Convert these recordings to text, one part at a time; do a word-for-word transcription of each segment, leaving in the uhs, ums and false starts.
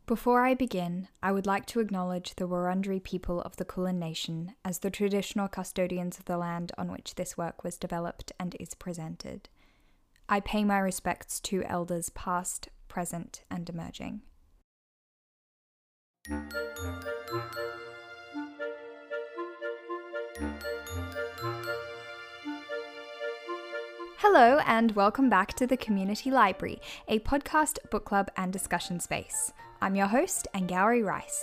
Before I begin, I would like to acknowledge the Wurundjeri people of the Kulin Nation as the traditional custodians of the land on which this work was developed and is presented. I pay my respects to elders past, present, and emerging. Hello and welcome back to the Community Library, a podcast, book club and discussion space. I'm your host, Angauri Rice.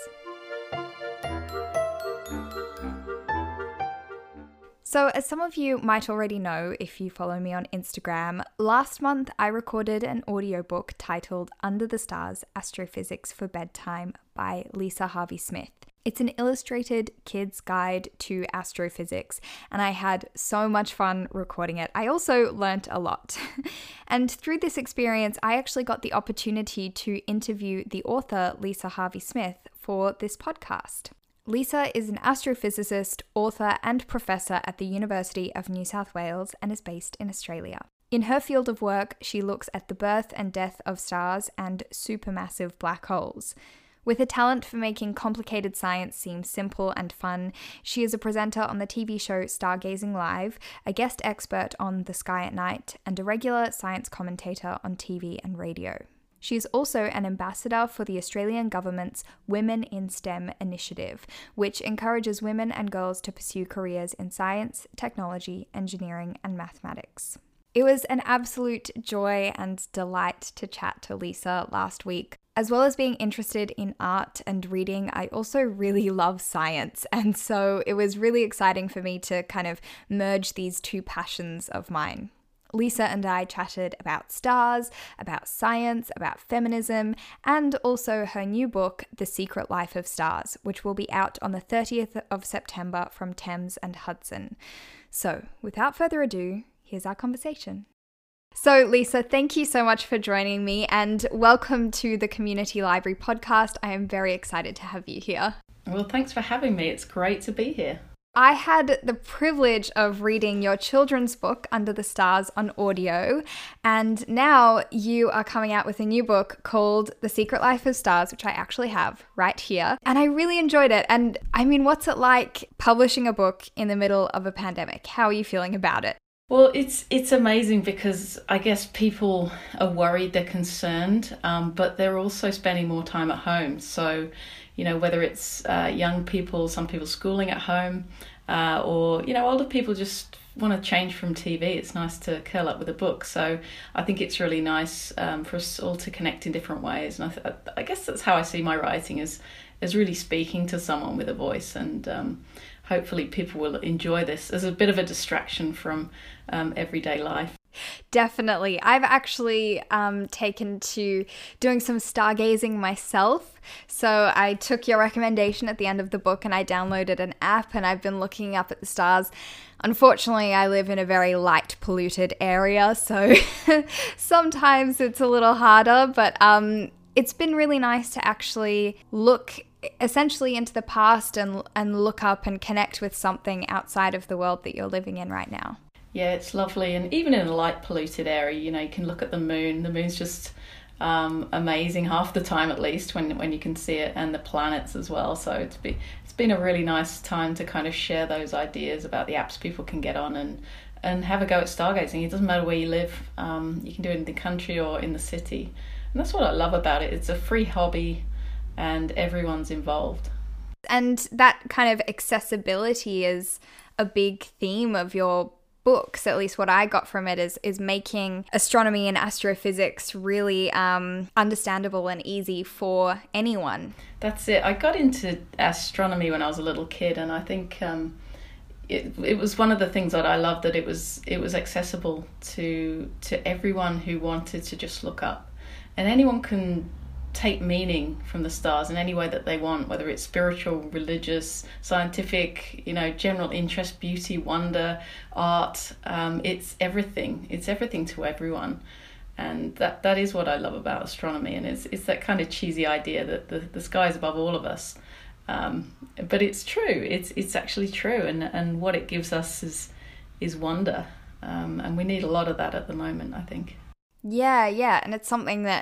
So as some of you might already know if you follow me on Instagram, last month I recorded an audiobook titled Under the Stars, Astrophysics for Bedtime by Lisa Harvey-Smith. It's an illustrated kid's guide to astrophysics, and I had so much fun recording it. I also learnt a lot. And through this experience, I actually got the opportunity to interview the author, Lisa Harvey-Smith, for this podcast. Lisa is an astrophysicist, author, and professor at the University of New South Wales and is based in Australia. In her field of work, she looks at the birth and death of stars and supermassive black holes. With a talent for making complicated science seem simple and fun, she is a presenter on the T V show Stargazing Live, a guest expert on The Sky at Night, and a regular science commentator on T V and radio. She is also an ambassador for the Australian government's Women in STEM initiative, which encourages women and girls to pursue careers in science, technology, engineering, and mathematics. It was an absolute joy and delight to chat to Lisa last week. As well as being interested in art and reading, I also really love science, and so it was really exciting for me to kind of merge these two passions of mine. Lisa and I chatted about stars, about science, about feminism, and also her new book, The Secret Life of Stars, which will be out on the thirtieth of September from Thames and Hudson. So, without further ado, here's our conversation. So, Lisa, thank you so much for joining me and welcome to the Community Library podcast. I am very excited to have you here. Well, thanks for having me. It's great to be here. I had the privilege of reading your children's book, Under the Stars, on audio, and now you are coming out with a new book called The Secret Life of Stars, which I actually have right here, and I really enjoyed it. And I mean, what's it like publishing a book in the middle of a pandemic? How are you feeling about it? Well, it's it's amazing because I guess people are worried, they're concerned, um, but they're also spending more time at home. So, you know, whether it's uh, young people, some people schooling at home, uh, or, you know, older people just want to change from T V. It's nice to curl up with a book. So I think it's really nice um, for us all to connect in different ways. And I, th- I guess that's how I see my writing, as, as really speaking to someone with a voice. And um, hopefully people will enjoy this as a bit of a distraction from um, everyday life. Definitely. I've actually um, taken to doing some stargazing myself. So I took your recommendation at the end of the book and I downloaded an app and I've been looking up at the stars. Unfortunately, I live in a very light polluted area, so sometimes it's a little harder, but um, it's been really nice to actually look essentially into the past and and look up and connect with something outside of the world that you're living in right now. Yeah, it's lovely. And even in a light polluted area, you know, you can look at the moon. The moon's just um, amazing half the time, at least, when when you can see it, and the planets as well. So it's been, it's been a really nice time to kind of share those ideas about the apps people can get on and, and have a go at stargazing. It doesn't matter where you live. Um, you can do it in the country or in the city. And that's what I love about it. It's a free hobby and everyone's involved. And that kind of accessibility is a big theme of your books. At least what I got from it is is making astronomy and astrophysics really um, understandable and easy for anyone. That's it. I got into astronomy when I was a little kid, and I think um, it it was one of the things that I loved, that it was it was accessible to to everyone who wanted to just look up, and anyone can take meaning from the stars in any way that they want, whether it's spiritual, religious, scientific, you know, general interest, beauty, wonder, art. Um, it's everything. It's everything to everyone. And that, that is what I love about astronomy. And it's it's that kind of cheesy idea that the, the sky is above all of us. Um, but it's true. It's it's actually true. And, and what it gives us is is wonder. Um, and we need a lot of that at the moment, I think. Yeah, yeah. And it's something that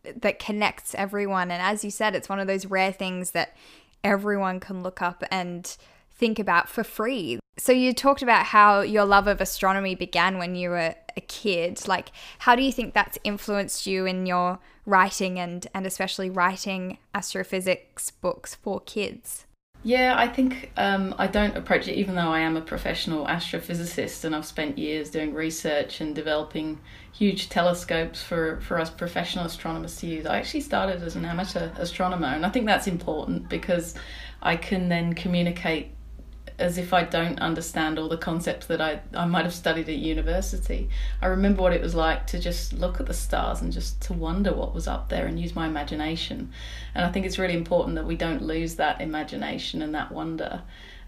that connects everyone. And as you said, it's one of those rare things that everyone can look up and think about for free. So you talked about how your love of astronomy began when you were a kid. Like, how do you think that's influenced you in your writing and, and especially writing astrophysics books for kids? Yeah, I think um, I don't approach it, even though I am a professional astrophysicist and I've spent years doing research and developing huge telescopes for, for us professional astronomers to use. I actually started as an amateur astronomer, and I think that's important because I can then communicate as if I don't understand all the concepts that I, I might have studied at university. I remember what it was like to just look at the stars and just to wonder what was up there and use my imagination. And I think it's really important that we don't lose that imagination and that wonder.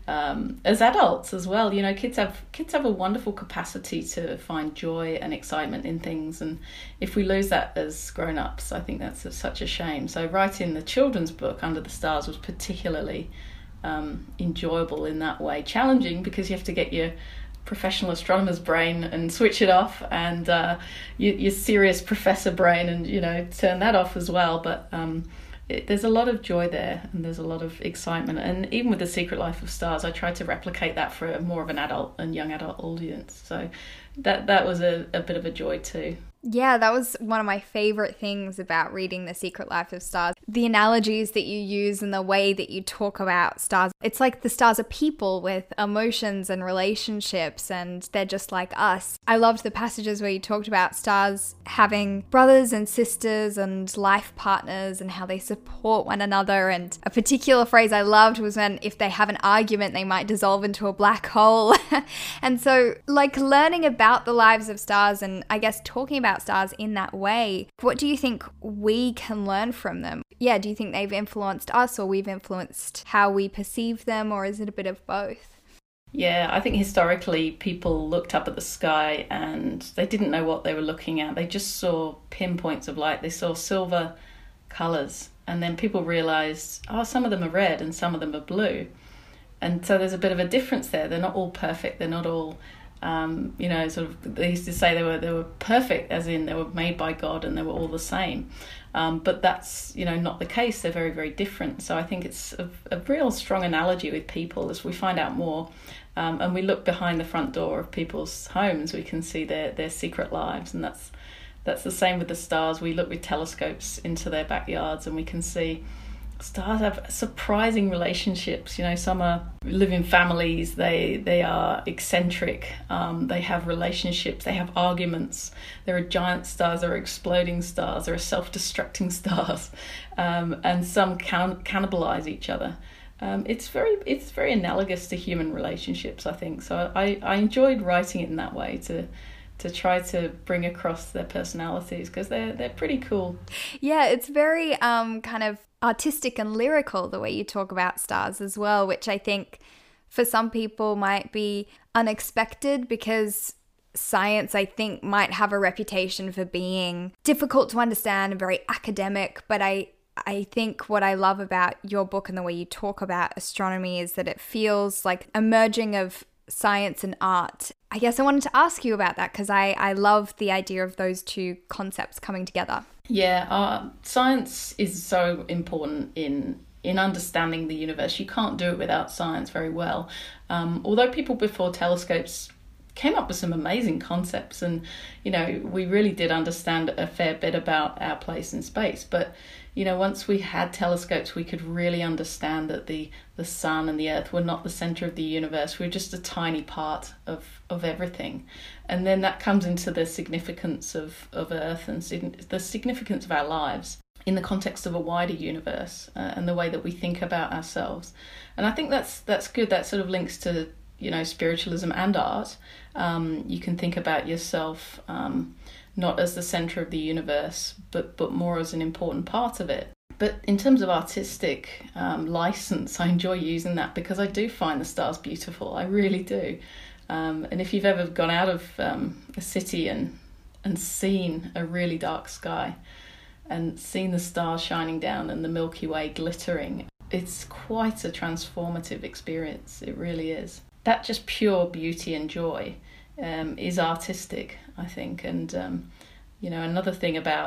Um, as adults as well, you know, kids have kids have a wonderful capacity to find joy and excitement in things, and if we lose that as grown-ups, I think that's a, such a shame. So writing the children's book Under the Stars was particularly um, enjoyable in that way. Challenging because you have to get your professional astronomer's brain and switch it off, and uh, your, your serious professor brain, and you know, turn that off as well. But um, it, there's a lot of joy there, and there's a lot of excitement. And even with The Secret Life of Stars, I tried to replicate that for a, more of an adult and young adult audience. So that that was a, a bit of a joy too. Yeah, that was one of my favorite things about reading The Secret Life of Stars. The analogies that you use and the way that you talk about stars. It's like the stars are people with emotions and relationships, and they're just like us. I loved the passages where you talked about stars having brothers and sisters and life partners and how they support one another. And a particular phrase I loved was when if they have an argument, they might dissolve into a black hole. And so, like, learning about the lives of stars and I guess talking about stars in that way, what do you think we can learn from them? Yeah, do you think they've influenced us or we've influenced how we perceive them, or is it a bit of both? Yeah, I think historically people looked up at the sky and they didn't know what they were looking at. They just saw pinpoints of light. They saw silver colours, and then people realised, oh, some of them are red and some of them are blue. And so there's a bit of a difference there. They're not all perfect. They're not all Um, you know, sort of, they used to say they were they were perfect, as in they were made by God and they were all the same. Um, but that's, you know, not the case. They're very, very different. So I think it's a, a real strong analogy with people as we find out more um, and we look behind the front door of people's homes, we can see their, their secret lives. And that's that's the same with the stars. We look with telescopes into their backyards and we can see stars have surprising relationships. You know, some are live in families, they they are eccentric, um, they have relationships, they have arguments. There are giant stars, there are exploding stars, there are self-destructing stars, um, and some can- cannibalize each other. Um, it's very it's very analogous to human relationships, I think. So I, I enjoyed writing it in that way, to to try to bring across their personalities, because they're they're pretty cool. Yeah, it's very um kind of artistic and lyrical the way you talk about stars as well, which I think for some people might be unexpected, because science, I think, might have a reputation for being difficult to understand and very academic. But I I think what I love about your book and the way you talk about astronomy is that it feels like a merging of science and art. I guess I wanted to ask you about that because I, I love the idea of those two concepts coming together. Yeah, uh, science is so important in in understanding the universe. You can't do it without science very well. Um, although people before telescopes came up with some amazing concepts, and you know, we really did understand a fair bit about our place in space. But you know, once we had telescopes, we could really understand that the the sun and the earth were not the center of the universe. We were just a tiny part of of everything. And then that comes into the significance of of earth and sig- the significance of our lives in the context of a wider universe, uh, and the way that we think about ourselves. And I think that's that's good. That sort of links to, you know, spiritualism and art. Um, you can think about yourself um, not as the center of the universe, but but more as an important part of it. But in terms of artistic um, license, I enjoy using that because I do find the stars beautiful. I really do. Um, and if you've ever gone out of um, a city and and seen a really dark sky and seen the stars shining down and the Milky Way glittering, it's quite a transformative experience. It really is. That just pure beauty and joy um, is artistic, I think. And, um, you know, another thing about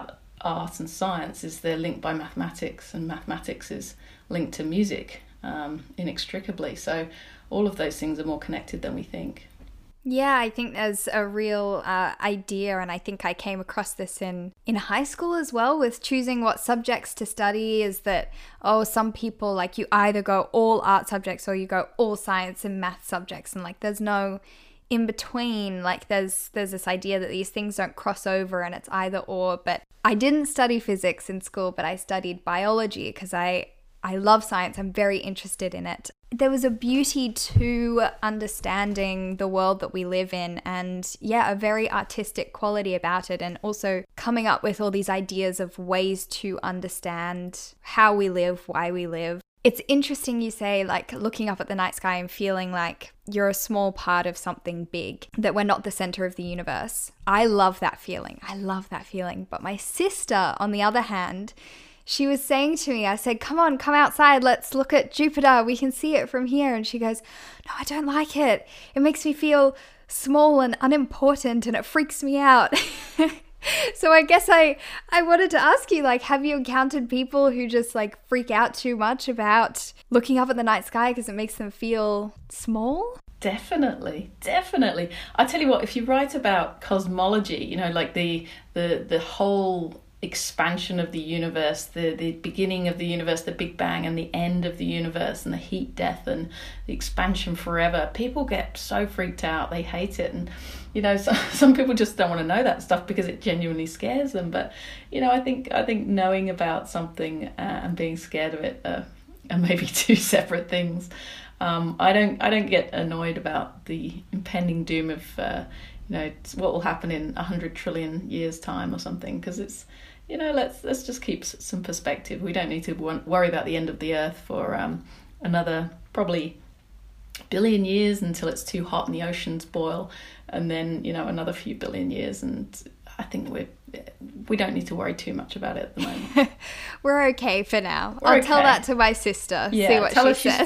art and science is they're linked by mathematics, and mathematics is linked to music um, inextricably. So all of those things are more connected than we think. Yeah, I think there's a real uh, idea, and I think I came across this in, in high school as well, with choosing what subjects to study, is that, oh, some people, like, you either go all art subjects or you go all science and math subjects, and like there's no in between. Like there's there's this idea that these things don't cross over and it's either or. But I didn't study physics in school, but I studied biology because I I love science. I'm very interested in it. There was a beauty to understanding the world that we live in, and yeah, a very artistic quality about it, and also coming up with all these ideas of ways to understand how we live, why we live. It's interesting you say, like, looking up at the night sky and feeling like you're a small part of something big, that we're not the center of the universe. I love that feeling. I love that feeling. But my sister, on the other hand, she was saying to me, I said, come on, come outside, let's look at Jupiter, we can see it from here. And she goes, no, I don't like it. It makes me feel small and unimportant and it freaks me out. So I guess I, I wanted to ask you, like, have you encountered people who just like freak out too much about looking up at the night sky because it makes them feel small? Definitely, definitely. I tell you what, if you write about cosmology, you know, like the the the whole expansion of the universe, the the beginning of the universe, the Big Bang, and the end of the universe, and the heat death and the expansion forever, people get so freaked out, they hate it. And you know, so, some people just don't want to know that stuff because it genuinely scares them. But you know, I think I think knowing about something uh, and being scared of it uh, are maybe two separate things. um, I don't I don't get annoyed about the impending doom of uh, you know, what will happen in a hundred trillion years time or something, because it's, you know, let's let's just keep some perspective. We don't need to worry about the end of the earth for um, another probably billion years until it's too hot and the oceans boil, and then, you know, another few billion years. And I think we we don't need to worry too much about it at the moment. We're okay for now. We're I'll okay. Tell that to my sister. Yeah, see what tell she her says. she's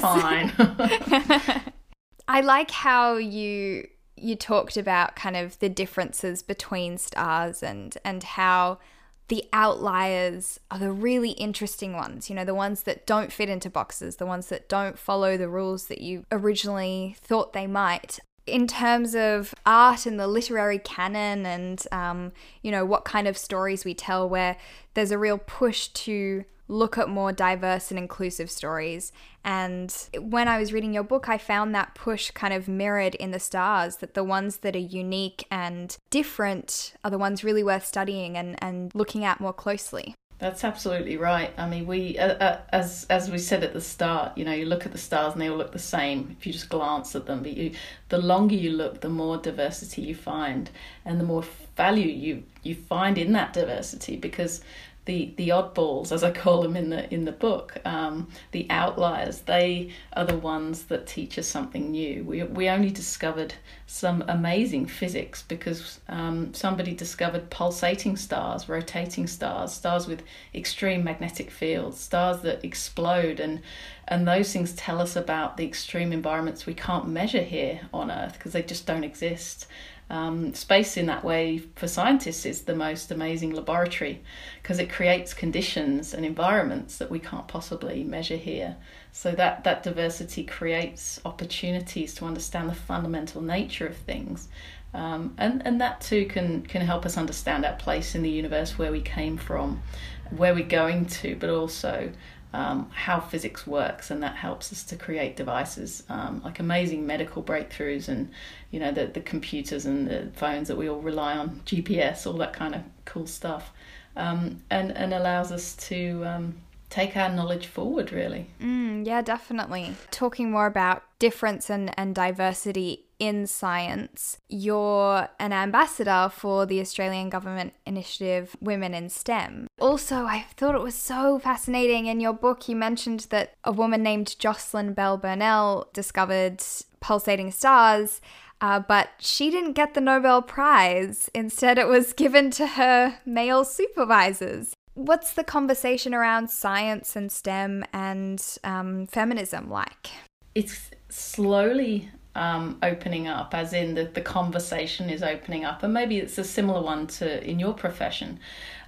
fine. I like how you you talked about kind of the differences between stars, and and how the outliers are the really interesting ones, you know, the ones that don't fit into boxes, the ones that don't follow the rules that you originally thought they might. In terms of art and the literary canon and, um, you know, what kind of stories we tell, where there's a real push to look at more diverse and inclusive stories. And when I was reading your book, I found that push kind of mirrored in the stars, that the ones that are unique and different are the ones really worth studying and, and looking at more closely. That's absolutely right. I mean, we, uh, uh, as as we said at the start, you know, you look at the stars and they all look the same if you just glance at them. But you, the longer you look, the more diversity you find, and the more value you you find in that diversity, because the the oddballs, as I call them in the in the book, um, the outliers, they are the ones that teach us something new. We we only discovered some amazing physics because um, somebody discovered pulsating stars, rotating stars, stars with extreme magnetic fields, stars that explode, and and those things tell us about the extreme environments we can't measure here on Earth because they just don't exist. Um, space in that way for scientists is the most amazing laboratory because it creates conditions and environments that we can't possibly measure here. So that, that diversity creates opportunities to understand the fundamental nature of things. Um, and, and that too can, can help us understand our place in the universe, where we came from, where we're going to, but also Um, how physics works, and that helps us to create devices um, like amazing medical breakthroughs, and you know the the computers and the phones that we all rely on, G P S, all that kind of cool stuff, um, and and allows us to um, take our knowledge forward, really. Mm, yeah, definitely. Talking more about difference and, and diversity in science, you're an ambassador for the Australian Government Initiative Women in STEM. Also, I thought it was so fascinating. In your book, you mentioned that a woman named Jocelyn Bell Burnell discovered pulsating stars, uh, but she didn't get the Nobel Prize. Instead, it was given to her male supervisors. What's the conversation around science and STEM and um, feminism like? It's slowly um, opening up, as in the, the conversation is opening up, and maybe it's a similar one to in your profession.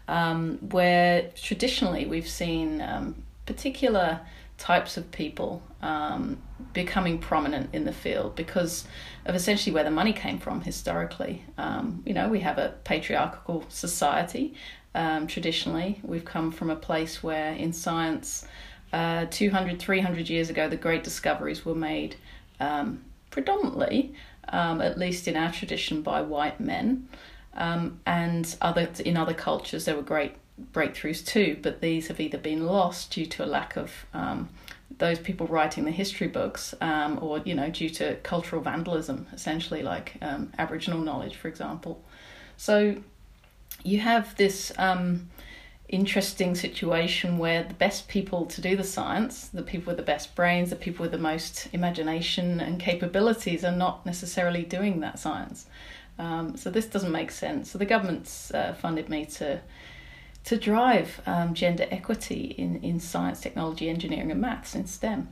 um, where traditionally we've seen um, particular types of people um, becoming prominent in the field because of essentially where the money came from historically. Um, you know, we have a patriarchal society. Um, traditionally, we've come from a place where in science, uh, two hundred, three hundred years ago, the great discoveries were made um, predominantly, um, at least in our tradition, by white men. Um, and other in other cultures, there were great breakthroughs too, but these have either been lost due to a lack of um, those people writing the history books, um, or, you know, due to cultural vandalism, essentially, like um, Aboriginal knowledge, for example. So you have this um, interesting situation where the best people to do the science, the people with the best brains, the people with the most imagination and capabilities are not necessarily doing that science. Um, so this doesn't make sense. So the government's uh, funded me to to drive um, gender equity in, in science, technology, engineering and maths in STEM.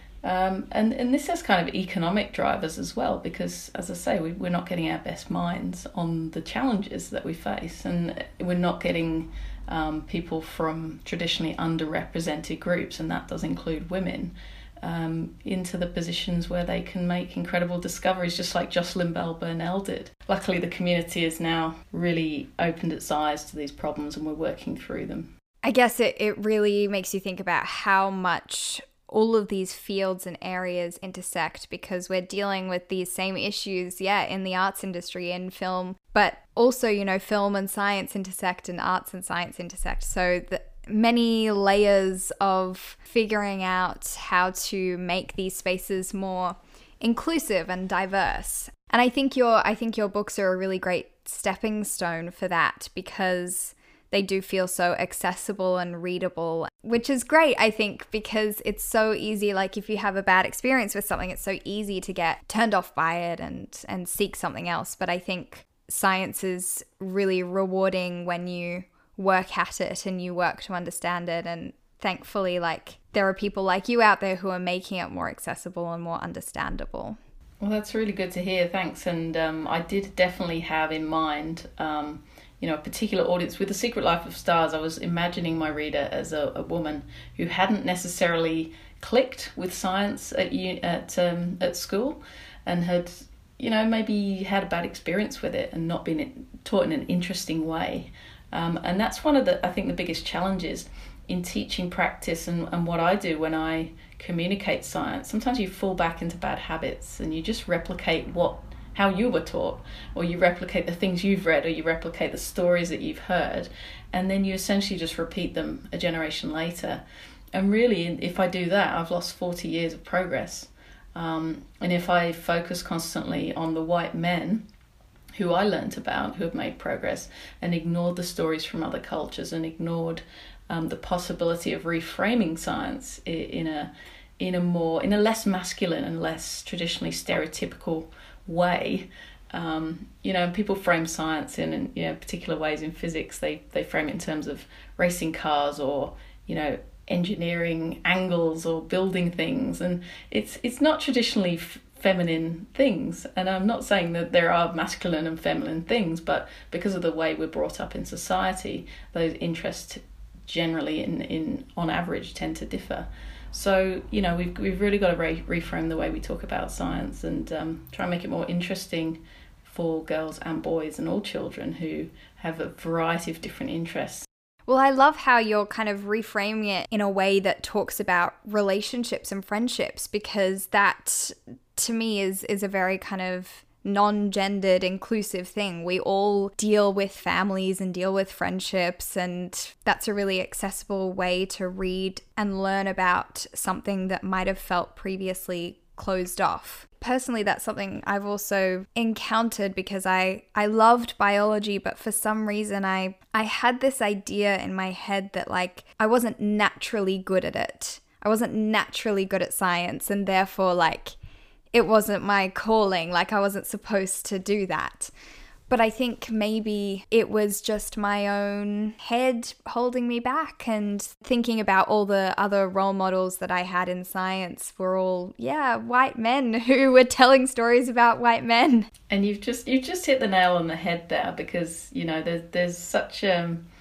Um, and, and this has kind of economic drivers as well, because, as I say, we, we're not getting our best minds on the challenges that we face, and we're not getting um, people from traditionally underrepresented groups, and that does include women, um, into the positions where they can make incredible discoveries, just like Jocelyn Bell Burnell did. Luckily, the community has now really opened its eyes to these problems, and we're working through them. I guess it, it really makes you think about how much all of these fields and areas intersect, because we're dealing with these same issues, yeah, in the arts industry and film, but also, you know, film and science intersect and arts and science intersect. So the many layers of figuring out how to make these spaces more inclusive and diverse. And I think your I think your books are a really great stepping stone for that, because they do feel so accessible and readable, which is great, I think, because it's so easy. Like, if you have a bad experience with something, it's so easy to get turned off by it and and seek something else. But I think science is really rewarding when you work at it and you work to understand it. And thankfully, like, there are people like you out there who are making it more accessible and more understandable. Well, that's really good to hear. Thanks. And um, I did definitely have in mind um, you know, a particular audience. With The Secret Life of Stars, I was imagining my reader as a, a woman who hadn't necessarily clicked with science at at um, at school, and had, you know, maybe had a bad experience with it and not been taught in an interesting way. Um, and that's one of the, I think, the biggest challenges in teaching practice and, and what I do when I communicate science. Sometimes you fall back into bad habits and you just replicate what how you were taught, or you replicate the things you've read, or you replicate the stories that you've heard, and then you essentially just repeat them a generation later. And really, if I do that, I've lost forty years of progress. Um, and if I focus constantly on the white men who I learnt about, who have made progress, and ignored the stories from other cultures, and ignored um, the possibility of reframing science in a in a more in a less masculine and less traditionally stereotypical way. Um, you know, people frame science in, in you know, particular ways. In physics, they they frame it in terms of racing cars, or, you know, engineering angles, or building things, and it's it's not traditionally f- feminine things. And I'm not saying that there are masculine and feminine things, but because of the way we're brought up in society, those interests generally, in, in on average, tend to differ. So, you know, we've we've really got to re- reframe the way we talk about science, and um, try and make it more interesting for girls and boys and all children who have a variety of different interests. Well, I love how you're kind of reframing it in a way that talks about relationships and friendships, because that, to me, is is a very kind of non-gendered, inclusive thing. We all deal with families and deal with friendships, and that's a really accessible way to read and learn about something that might have felt previously closed off. Personally, that's something I've also encountered, because I, I loved biology, but for some reason I, I had this idea in my head that, like, I wasn't naturally good at it. I wasn't naturally good at science, and therefore, like, it wasn't my calling, like I wasn't supposed to do that. But I think maybe it was just my own head holding me back, and thinking about all the other role models that I had in science were all, yeah, white men who were telling stories about white men. And you've just you've just hit the nail on the head there, because, you know, there's there's such um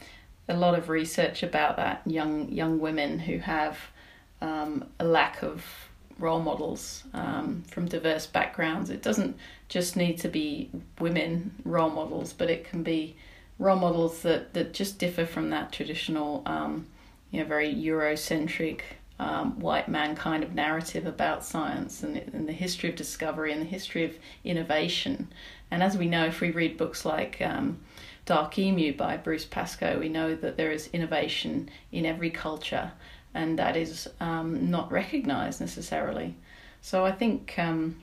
a lot of research about that. Young young women who have um, a lack of role models um, from diverse backgrounds. It doesn't just need to be women role models, but it can be role models that, that just differ from that traditional, um, you know, very Eurocentric um, white man kind of narrative about science and, and the history of discovery and the history of innovation. And as we know, if we read books like um, Dark Emu by Bruce Pascoe, we know that there is innovation in every culture, and that is um, not recognised necessarily. So I think, um,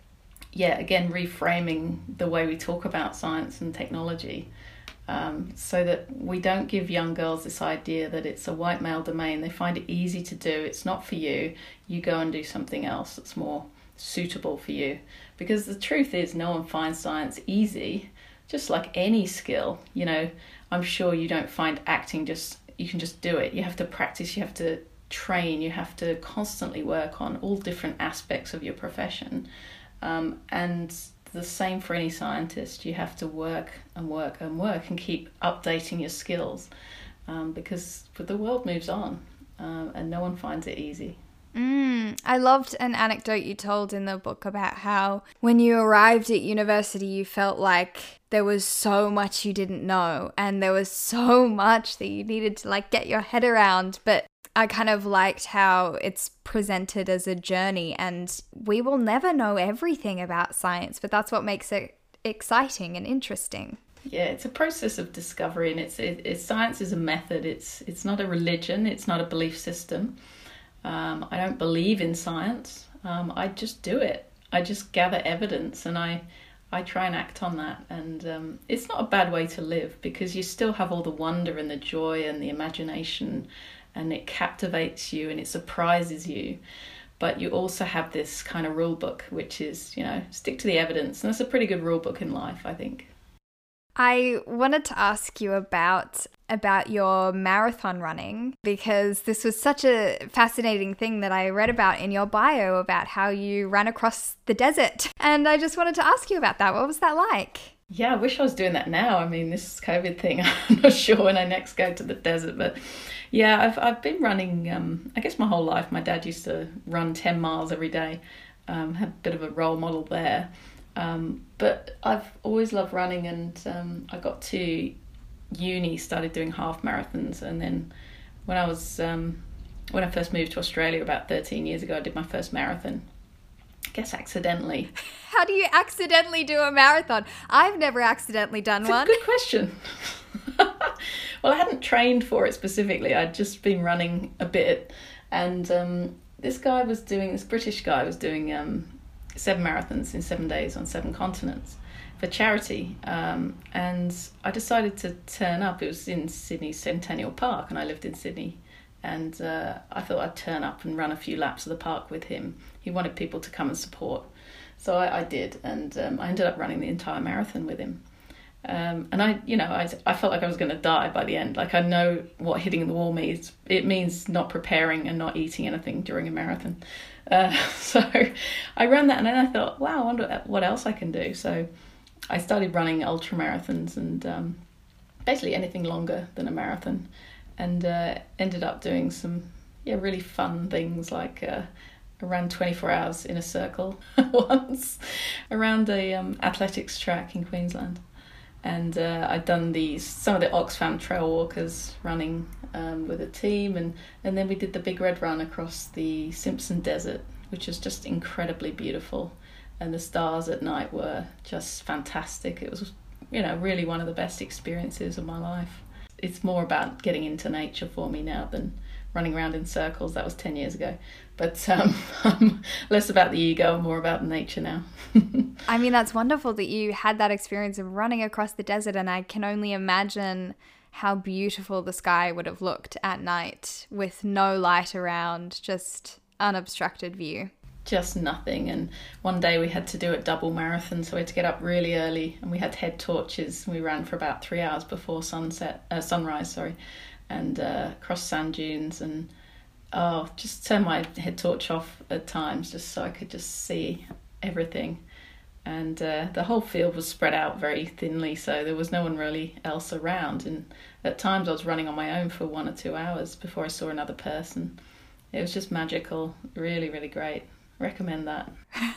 yeah, again, reframing the way we talk about science and technology, um, so that we don't give young girls this idea that it's a white male domain. They find it easy to do. It's not for you. You go and do something else that's more suitable for you. Because the truth is, no one finds science easy, just like any skill. You know, I'm sure you don't find acting just, you can just do it. You have to practice, you have to train, you have to constantly work on all different aspects of your profession. Um, and the same for any scientist. You have to work and work and work and keep updating your skills, um, because the world moves on, um, and no one finds it easy. Mm, I loved an anecdote you told in the book about how when you arrived at university, you felt like there was so much you didn't know and there was so much that you needed to like get your head around. But I kind of liked how it's presented as a journey, and we will never know everything about science, but that's what makes it exciting and interesting. Yeah, it's a process of discovery, and it's, it, it's science is a method. It's it's not a religion. It's not a belief system. Um, I don't believe in science. Um, I just do it. I just gather evidence, and I I try and act on that. And um, it's not a bad way to live, because you still have all the wonder and the joy and the imagination, and it captivates you and it surprises you. But you also have this kind of rule book, which is, you know, stick to the evidence. And that's a pretty good rule book in life, I think. I wanted to ask you about about your marathon running, because this was such a fascinating thing that I read about in your bio about how you ran across the desert. And I just wanted to ask you about that. What was that like? Yeah, I wish I was doing that now. I mean, this COVID thing, I'm not sure when I next go to the desert, but yeah, I've I've been running, um, I guess my whole life. My dad used to run ten miles every day, um, had a bit of a role model there. Um, but I've always loved running, and um, I got to uni, started doing half marathons, and then when I was um, when I first moved to Australia about thirteen years ago, I did my first marathon. I guess accidentally. How do you accidentally do a marathon? I've never accidentally done It's one. a good question. Well, I hadn't trained for it specifically. I'd just been running a bit, and um, this guy was doing, this British guy was doing um, seven marathons in seven days on seven continents for charity, um, and I decided to turn up. It was in Sydney Centennial Park, and I lived in Sydney, and uh, I thought I'd turn up and run a few laps of the park with him. He wanted people to come and support, so I, I did, and um, I ended up running the entire marathon with him. Um, and I, you know, I, I felt like I was going to die by the end. Like, I know what hitting the wall means. It means not preparing and not eating anything during a marathon. Uh, so I ran that, and then I thought, wow, I wonder what else I can do. So I started running ultra marathons and um, basically anything longer than a marathon, and uh, ended up doing some yeah really fun things, like uh, I ran twenty-four hours in a circle once around a um, athletics track in Queensland. And uh, I'd done these, some of the Oxfam Trail Walkers running um, with a team, and, and then we did the Big Red Run across the Simpson Desert, which is just incredibly beautiful. And the stars at night were just fantastic. It was, you know, really one of the best experiences of my life. It's more about getting into nature for me now than running around in circles. That was ten years ago. But um, less about the ego and more about nature now. I mean, that's wonderful that you had that experience of running across the desert, and I can only imagine how beautiful the sky would have looked at night with no light around, just unobstructed view. Just nothing. And one day we had to do a double marathon, so we had to get up really early, and we had head torches, and we ran for about three hours before sunset, uh, sunrise, sorry, and uh, crossed sand dunes, and oh, just turn my head torch off at times just so I could just see everything. and uh, the whole field was spread out very thinly, so there was no one really else around. And at times I was running on my own for one or two hours before I saw another person. It was just magical, really, really great. Recommend that.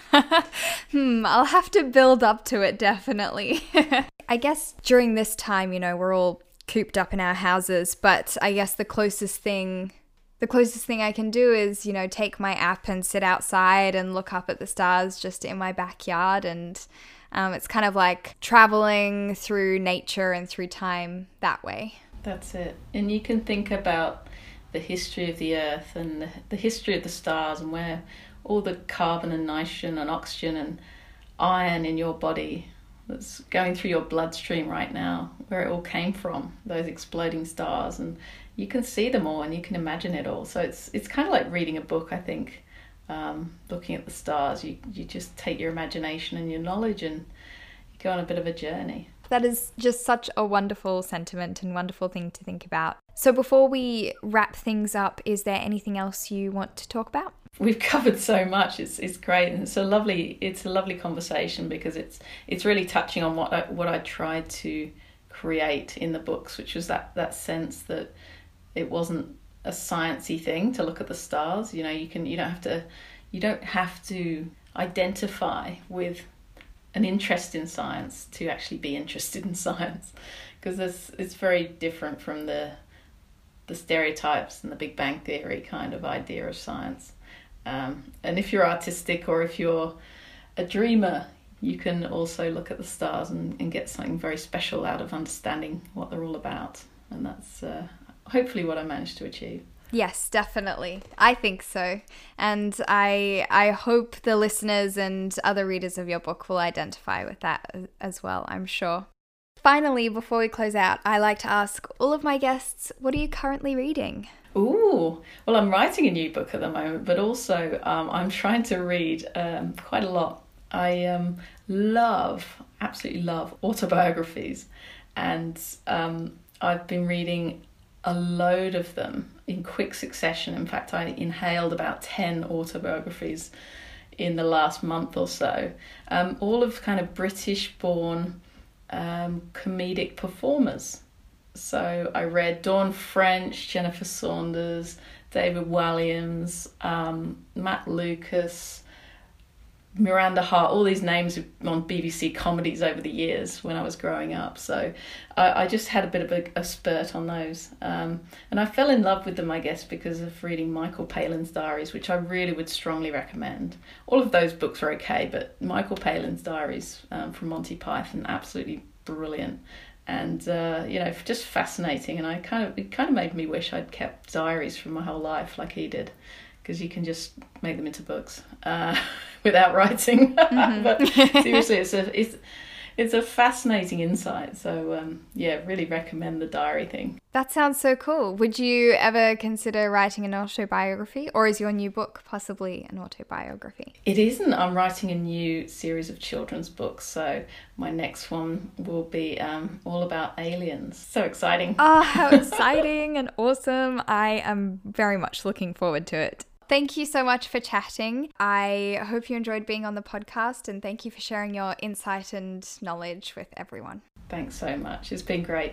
hmm, I'll have to build up to it, definitely. I guess during this time, you know, we're all cooped up in our houses, but I guess the closest thing the closest thing I can do is, you know, take my app and sit outside and look up at the stars just in my backyard. And um, it's kind of like traveling through nature and through time that way. That's it. And you can think about the history of the earth and the, the history of the stars, and where all the carbon and nitrogen and oxygen and iron in your body that's going through your bloodstream right now, where it all came from, those exploding stars. And you can see them all and you can imagine it all. So it's it's kind of like reading a book, I think. Um, looking at the stars, you, you just take your imagination and your knowledge and you go on a bit of a journey. That is just such a wonderful sentiment and wonderful thing to think about. So before we wrap things up, is there anything else you want to talk about? We've covered so much. It's it's great, and it's a lovely it's a lovely conversation, because it's it's really touching on what I, what I tried to create in the books, which was that that sense that it wasn't a sciencey thing to look at the stars. You know, you can you don't have to you don't have to identify with an interest in science to actually be interested in science, because it's it's very different from the the stereotypes and the Big Bang Theory kind of idea of science. Um, and if you're artistic, or if you're a dreamer, you can also look at the stars and, and get something very special out of understanding what they're all about. And that's uh, hopefully what I managed to achieve. Yes, definitely. I think so. And I I hope the listeners and other readers of your book will identify with that as well, I'm sure. Finally, before we close out, I like to ask all of my guests, what are you currently reading? Ooh, well, I'm writing a new book at the moment, but also um, I'm trying to read um, quite a lot. I um, love, absolutely love autobiographies, and um, I've been reading a load of them in quick succession. In fact, I inhaled about ten autobiographies in the last month or so, um, all of kind of British-born um, comedic performers. So I read Dawn French, Jennifer Saunders, David Walliams, um, Matt Lucas, Miranda Hart, all these names on B B C comedies over the years when I was growing up. So I, I just had a bit of a, a spurt on those. Um, and I fell in love with them, I guess, because of reading Michael Palin's Diaries, which I really would strongly recommend. All of those books are okay, but Michael Palin's Diaries um, from Monty Python, absolutely brilliant. And, uh, you know, just fascinating. And I kind of it kind of made me wish I'd kept diaries from my whole life like he did, because you can just make them into books uh, without writing. Mm-hmm. But seriously, it's a it's it's a fascinating insight. So um, yeah, really recommend the diary thing. That sounds so cool. Would you ever consider writing an autobiography, or is your new book possibly an autobiography? It isn't. I'm writing a new series of children's books, so my next one will be um, all about aliens. So exciting. Oh, how exciting and awesome. I am very much looking forward to it. Thank you so much for chatting. I hope you enjoyed being on the podcast, and thank you for sharing your insight and knowledge with everyone. Thanks so much. It's been great.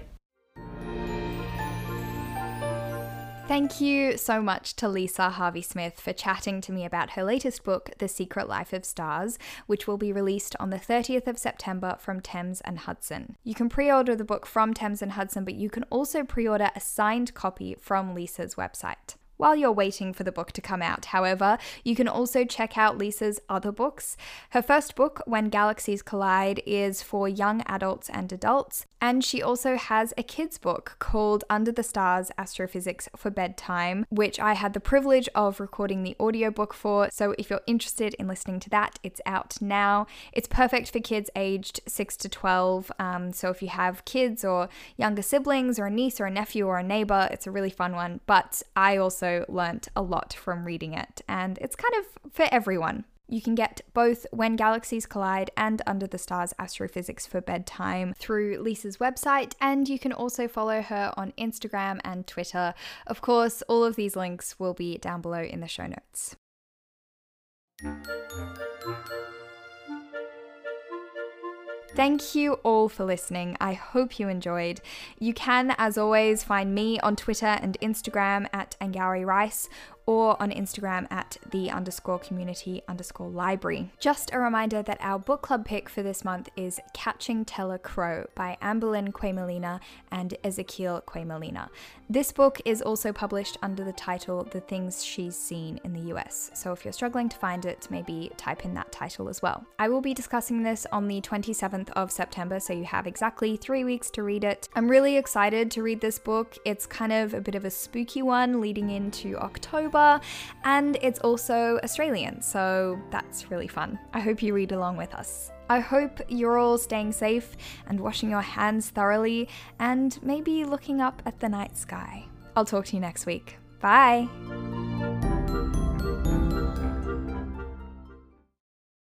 Thank you so much to Lisa Harvey-Smith for chatting to me about her latest book, The Secret Life of Stars, which will be released on the thirtieth of September from Thames and Hudson. You can pre-order the book from Thames and Hudson, but you can also pre-order a signed copy from Lisa's website. While you're waiting for the book to come out, however, you can also check out Lisa's other books. Her first book, When Galaxies Collide, is for young adults and adults, and she also has a kids' book called Under the Stars, Astrophysics for Bedtime, which I had the privilege of recording the audiobook for, so if you're interested in listening to that, it's out now. It's perfect for kids aged six to twelve, um, so if you have kids or younger siblings or a niece or a nephew or a neighbor, it's a really fun one, but I also learnt a lot from reading it, and it's kind of for everyone. You can get both When Galaxies Collide and Under the Stars, Astrophysics for Bedtime through Lisa's website, and you can also follow her on Instagram and Twitter. Of course, all of these links will be down below in the show notes. Thank you all for listening. I hope you enjoyed. You can, as always, find me on Twitter and Instagram at Angourie Rice, or on Instagram at the underscore community underscore library. Just a reminder that our book club pick for this month is Catching Teller Crow by Amberlynn Quamelina and Ezekiel Quamelina. This book is also published under the title The Things She's Seen in the U S, so if you're struggling to find it, maybe type in that title as well. I will be discussing this on the twenty-seventh of September, so you have exactly three weeks to read it. I'm really excited to read this book. It's kind of a bit of a spooky one leading into October, and it's also Australian, so that's really fun. I hope you read along with us. I hope you're all staying safe and washing your hands thoroughly and maybe looking up at the night sky. I'll talk to you next week. Bye!